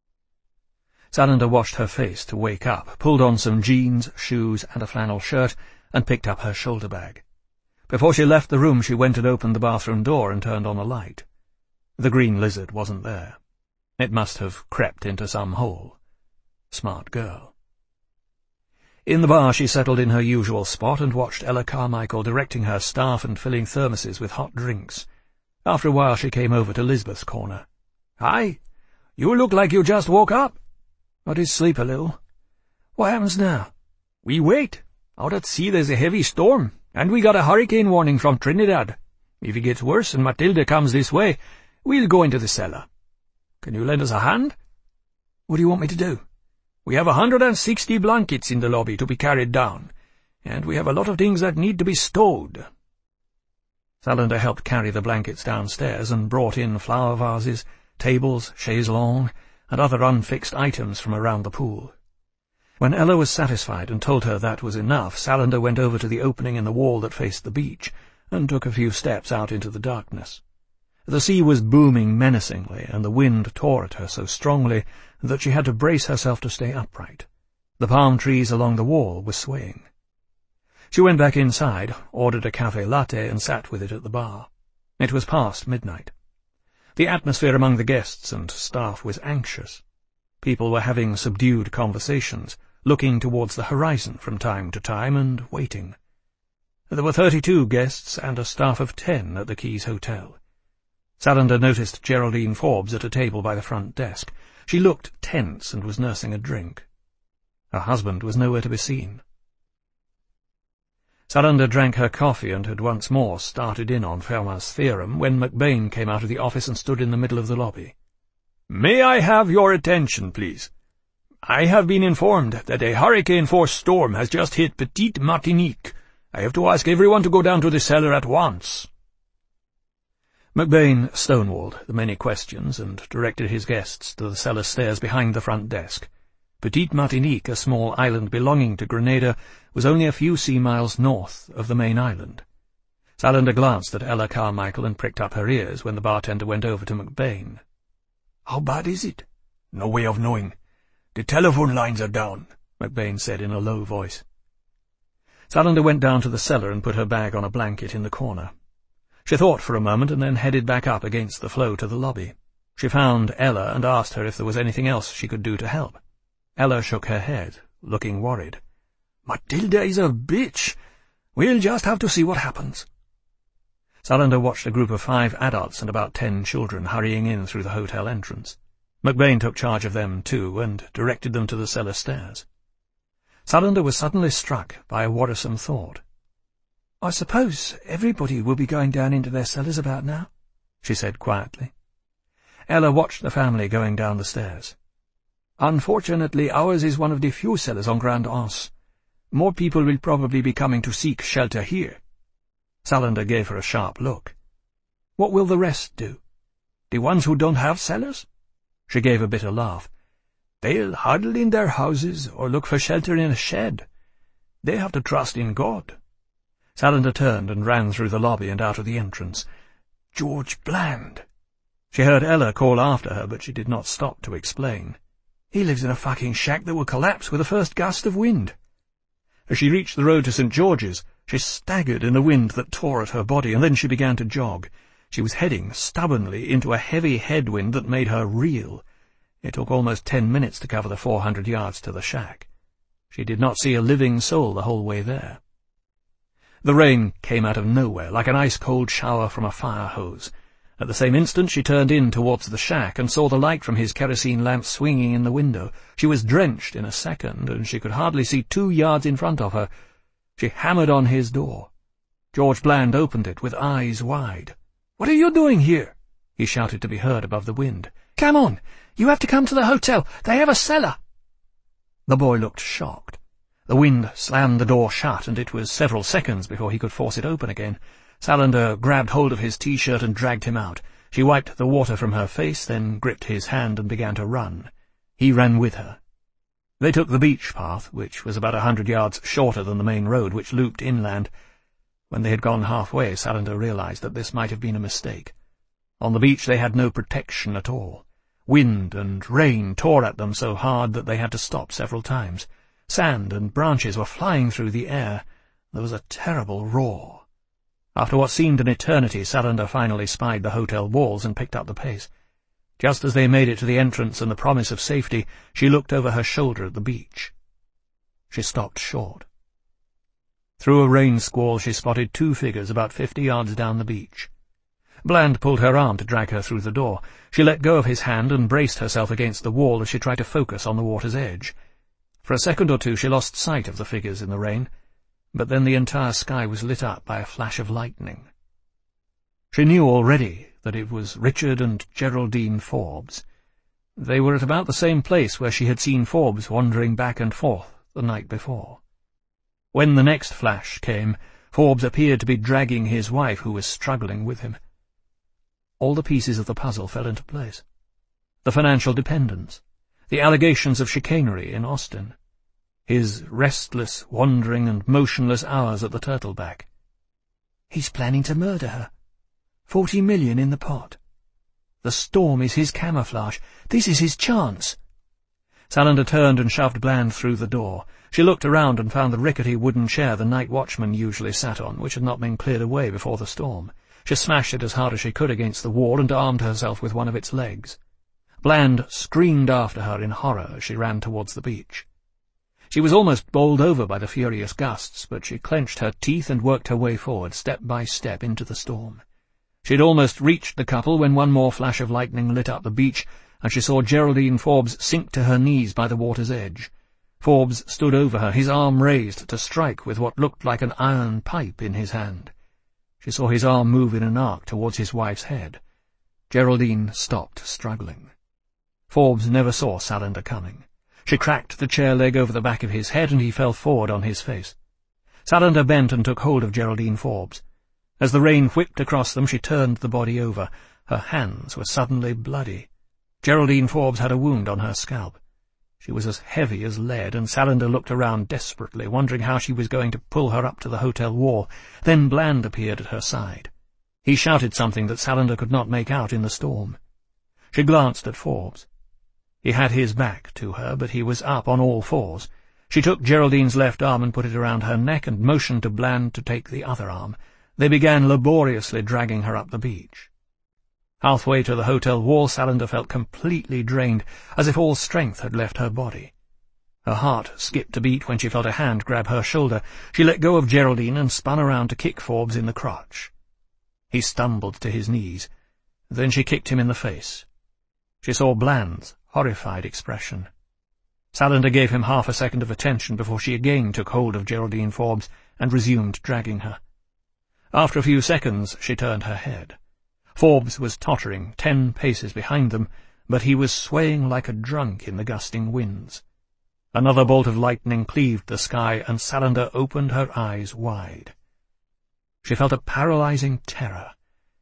Salander washed her face to wake up, pulled on some jeans, shoes, and a flannel shirt, and picked up her shoulder bag. Before she left the room, she went and opened the bathroom door and turned on a light. The green lizard wasn't there. It must have crept into some hole. Smart girl. In the bar, she settled in her usual spot and watched Ella Carmichael directing her staff and filling thermoses with hot drinks. After a while, she came over to Lisbeth's corner. "Hi, you look like you just woke up." "I did sleep a little. What happens now?" "We wait. Out at sea there's a heavy storm, and we got a hurricane warning from Trinidad. If it gets worse and Matilda comes this way, we'll go into the cellar. Can you lend us a hand?" "What do you want me to do?" "We have 160 blankets in the lobby to be carried down, and we have a lot of things that need to be stowed." Salander helped carry the blankets downstairs and brought in flower vases, tables, chaises longues, and other unfixed items from around the pool. When Ella was satisfied and told her that was enough, Salander went over to the opening in the wall that faced the beach and took a few steps out into the darkness. The sea was booming menacingly, and the wind tore at her so strongly that she had to brace herself to stay upright. The palm trees along the wall were swaying. She went back inside, ordered a café latte, and sat with it at the bar. It was past midnight. The atmosphere among the guests and staff was anxious. People were having subdued conversations, looking towards the horizon from time to time and waiting. There were 32 guests and a staff of 10 at the Keys Hotel. Salander noticed Geraldine Forbes at a table by the front desk. She looked tense and was nursing a drink. Her husband was nowhere to be seen. Salander drank her coffee and had once more started in on Fermat's theorem when McBain came out of the office and stood in the middle of the lobby. "May I have your attention, please? I have been informed that a hurricane-force storm has just hit Petite Martinique. I have to ask everyone to go down to the cellar at once." McBain stonewalled the many questions and directed his guests to the cellar stairs behind the front desk. Petite Martinique, a small island belonging to Grenada, was only a few sea miles north of the main island. Salander glanced at Ella Carmichael and pricked up her ears when the bartender went over to McBain. "How bad is it?" "No way of knowing. The telephone lines are down," McBain said in a low voice. Salander went down to the cellar and put her bag on a blanket in the corner. She thought for a moment and then headed back up against the flow to the lobby. She found Ella and asked her if there was anything else she could do to help. Ella shook her head, looking worried. "Matilda is a bitch. We'll just have to see what happens." Salander watched a group of 5 adults and about 10 children hurrying in through the hotel entrance. McBain took charge of them, too, and directed them to the cellar stairs. Salander was suddenly struck by a worrisome thought. "I suppose everybody will be going down into their cellars about now," she said quietly. Ella watched the family going down the stairs. "Unfortunately, ours is one of the few cellars on Grand Anse. More people will probably be coming to seek shelter here." Salander gave her a sharp look. "What will the rest do?" "The ones who don't have cellars?" She gave a bitter laugh. "They'll huddle in their houses or look for shelter in a shed. They have to trust in God." Salander turned and ran through the lobby and out of the entrance. "George Bland." She heard Ella call after her, but she did not stop to explain. "He lives in a fucking shack that will collapse with the first gust of wind." As she reached the road to St. George's, she staggered in the wind that tore at her body, and then she began to jog. She was heading stubbornly into a heavy headwind that made her reel. It took almost 10 minutes to cover the 400 yards to the shack. She did not see a living soul the whole way there. The rain came out of nowhere, like an ice-cold shower from a fire hose. At the same instant she turned in towards the shack and saw the light from his kerosene lamp swinging in the window. She was drenched in a second, and she could hardly see 2 yards in front of her. She hammered on his door. George Bland opened it with eyes wide. "What are you doing here?" he shouted to be heard above the wind. "Come on! You have to come to the hotel. They have a cellar." The boy looked shocked. The wind slammed the door shut, and it was several seconds before he could force it open again. Salander grabbed hold of his T-shirt and dragged him out. She wiped the water from her face, then gripped his hand and began to run. He ran with her. They took the beach path, which was about 100 yards shorter than the main road, which looped inland. When they had gone halfway, Salander realized that this might have been a mistake. On the beach they had no protection at all. Wind and rain tore at them so hard that they had to stop several times. Sand and branches were flying through the air. There was a terrible roar. After what seemed an eternity, Salander finally spied the hotel walls and picked up the pace. Just as they made it to the entrance and the promise of safety, she looked over her shoulder at the beach. She stopped short. Through a rain squall she spotted 2 figures about 50 yards down the beach. Bland pulled her arm to drag her through the door. She let go of his hand and braced herself against the wall as she tried to focus on the water's edge. For a second or two she lost sight of the figures in the rain, but then the entire sky was lit up by a flash of lightning. She knew already that it was Richard and Geraldine Forbes. They were at about the same place where she had seen Forbes wandering back and forth the night before. When the next flash came, Forbes appeared to be dragging his wife, who was struggling with him. All the pieces of the puzzle fell into place. The financial dependence, the allegations of chicanery in Austin, his restless, wandering and motionless hours at the Turtleback. He's planning to murder her. 40 million in the pot. The storm is his camouflage. This is his chance. Salander turned and shoved Bland through the door. She looked around and found the rickety wooden chair the night watchman usually sat on, which had not been cleared away before the storm. She smashed it as hard as she could against the wall and armed herself with one of its legs. Bland screamed after her in horror as she ran towards the beach. She was almost bowled over by the furious gusts, but she clenched her teeth and worked her way forward, step by step, into the storm. She had almost reached the couple when one more flash of lightning lit up the beach, and she saw Geraldine Forbes sink to her knees by the water's edge. Forbes stood over her, his arm raised to strike with what looked like an iron pipe in his hand. She saw his arm move in an arc towards his wife's head. Geraldine stopped, struggling. Forbes never saw Salander coming. She cracked the chair leg over the back of his head, and he fell forward on his face. Salander bent and took hold of Geraldine Forbes. As the rain whipped across them, she turned the body over. Her hands were suddenly bloody. Geraldine Forbes had a wound on her scalp. She was as heavy as lead, and Salander looked around desperately, wondering how she was going to pull her up to the hotel wall. Then Bland appeared at her side. He shouted something that Salander could not make out in the storm. She glanced at Forbes. He had his back to her, but he was up on all fours. She took Geraldine's left arm and put it around her neck and motioned to Bland to take the other arm. They began laboriously dragging her up the beach. Halfway to the hotel wall, Salander felt completely drained, as if all strength had left her body. Her heart skipped a beat when she felt a hand grab her shoulder. She let go of Geraldine and spun around to kick Forbes in the crotch. He stumbled to his knees. Then she kicked him in the face. She saw Bland's horrified expression. Salander gave him half a second of attention before she again took hold of Geraldine Forbes and resumed dragging her. After a few seconds she turned her head. Forbes was tottering 10 paces behind them, but he was swaying like a drunk in the gusting winds. Another bolt of lightning cleaved the sky, and Salander opened her eyes wide. She felt a paralyzing terror.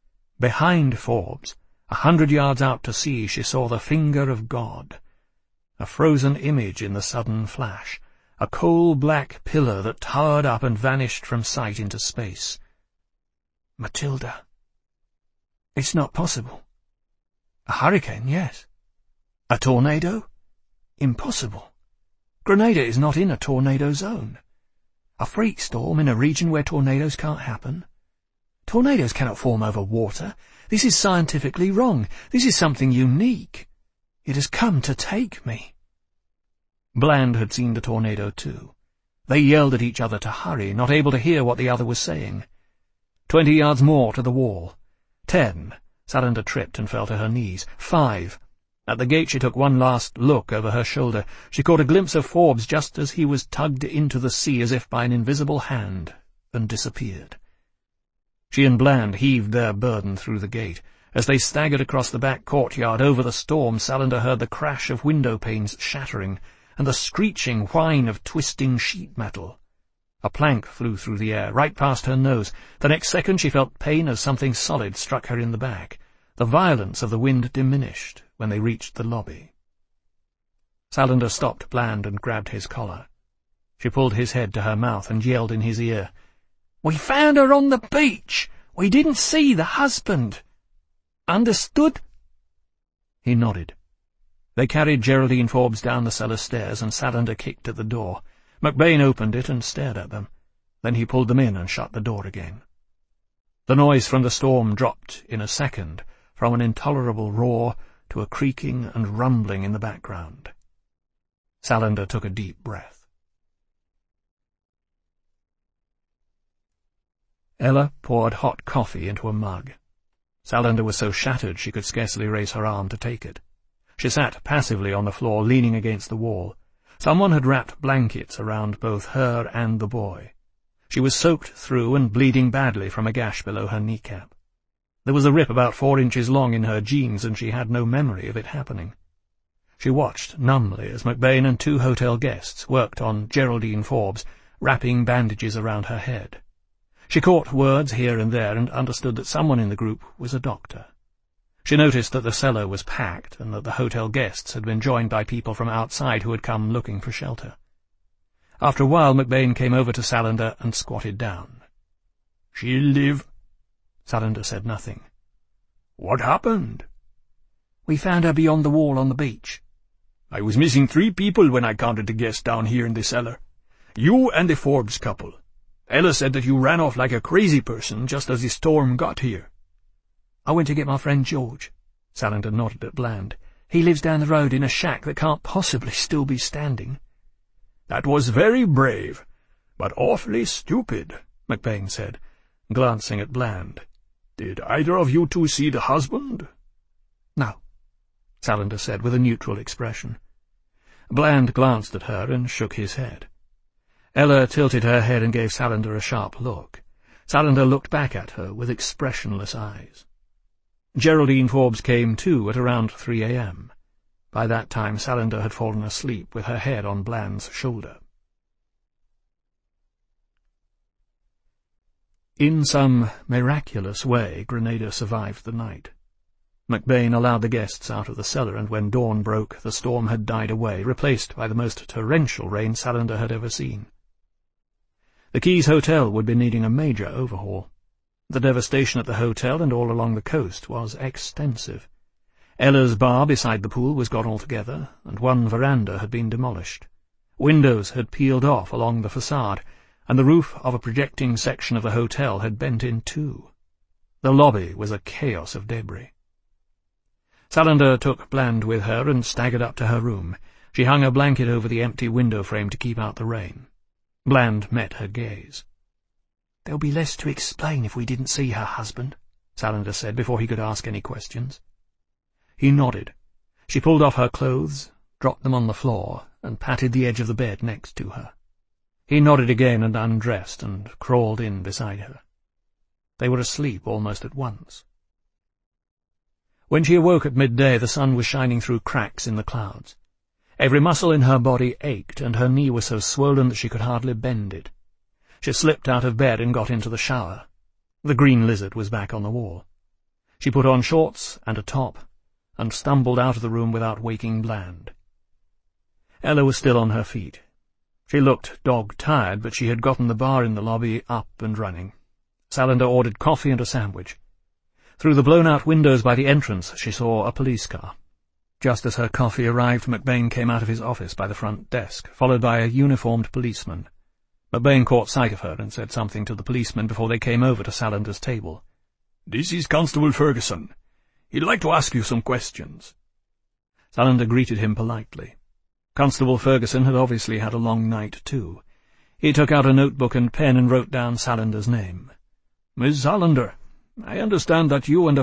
Behind Forbes, 100 yards out to sea, she saw the finger of God, a frozen image in the sudden flash, a coal-black pillar that towered up and vanished from sight into space. Matilda. It's not possible. A hurricane, yes. A tornado? Impossible. Grenada is not in a tornado zone. A freak storm in a region where tornadoes can't happen. Tornadoes cannot form over water. This is scientifically wrong. This is something unique. It has come to take me." Bland had seen the tornado too. They yelled at each other to hurry, not able to hear what the other was saying. 20 yards more to the wall. 10. Salander tripped and fell to her knees. 5. At the gate she took one last look over her shoulder. She caught a glimpse of Forbes just as he was tugged into the sea as if by an invisible hand, and disappeared. She and Bland heaved their burden through the gate. As they staggered across the back courtyard over the storm, Salander heard the crash of window panes shattering, and the screeching whine of twisting sheet metal. A plank flew through the air, right past her nose. The next second she felt pain as something solid struck her in the back. The violence of the wind diminished when they reached the lobby. Salander stopped Bland and grabbed his collar. She pulled his head to her mouth and yelled in his ear, "We found her on the beach! We didn't see the husband! Understood?" He nodded. They carried Geraldine Forbes down the cellar stairs, and Salander kicked at the door. McBain opened it and stared at them. Then he pulled them in and shut the door again. The noise from the storm dropped in a second, from an intolerable roar to a creaking and rumbling in the background. Salander took a deep breath. Ella poured hot coffee into a mug. Salander was so shattered she could scarcely raise her arm to take it. She sat passively on the floor, leaning against the wall. Someone had wrapped blankets around both her and the boy. She was soaked through and bleeding badly from a gash below her kneecap. There was a rip about 4 inches long in her jeans, and she had no memory of it happening. She watched numbly as McBain and 2 hotel guests worked on Geraldine Forbes, wrapping bandages around her head. She caught words here and there and understood that someone in the group was a doctor. She noticed that the cellar was packed and that the hotel guests had been joined by people from outside who had come looking for shelter. After a while, McBain came over to Salander and squatted down. "She'll live." Salander said nothing. "What happened?" "We found her beyond the wall on the beach." "I was missing 3 people when I counted the guests down here in the cellar. You and the Forbes couple. Ella said that you ran off like a crazy person just as the storm got here." "I went to get my friend George." Salander nodded at Bland. "He lives down the road in a shack that can't possibly still be standing." "That was very brave, but awfully stupid," McBain said, glancing at Bland. "Did either of you 2 see the husband?" "No," Salander said with a neutral expression. Bland glanced at her and shook his head. Ella tilted her head and gave Salander a sharp look. Salander looked back at her with expressionless eyes. Geraldine Forbes came to at around 3 a.m. By that time Salander had fallen asleep with her head on Bland's shoulder. In some miraculous way, Grenada survived the night. McBain allowed the guests out of the cellar, and when dawn broke, the storm had died away, replaced by the most torrential rain Salander had ever seen. The Keys Hotel would be needing a major overhaul. The devastation at the hotel and all along the coast was extensive. Ella's bar beside the pool was gone altogether, and one veranda had been demolished. Windows had peeled off along the facade, and the roof of a projecting section of the hotel had bent in 2. The lobby was a chaos of debris. Salander took Bland with her and staggered up to her room. She hung a blanket over the empty window frame to keep out the rain. Bland met her gaze. "There'll be less to explain if we didn't see her husband," Salander said before he could ask any questions. He nodded. She pulled off her clothes, dropped them on the floor, and patted the edge of the bed next to her. He nodded again and undressed and crawled in beside her. They were asleep almost at once. When she awoke at midday, the sun was shining through cracks in the clouds. Every muscle in her body ached, and her knee was so swollen that she could hardly bend it. She slipped out of bed and got into the shower. The green lizard was back on the wall. She put on shorts and a top, and stumbled out of the room without waking Bland. Ella was still on her feet. She looked dog-tired, but she had gotten the bar in the lobby up and running. Salander ordered coffee and a sandwich. Through the blown-out windows by the entrance she saw a police car. Just as her coffee arrived, McBain came out of his office by the front desk, followed by a uniformed policeman. McBain caught sight of her and said something to the policeman before they came over to Salander's table. "This is Constable Ferguson. He'd like to ask you some questions." Salander greeted him politely. Constable Ferguson had obviously had a long night, too. He took out a notebook and pen and wrote down Salander's name. "Miss Salander, I understand that you and a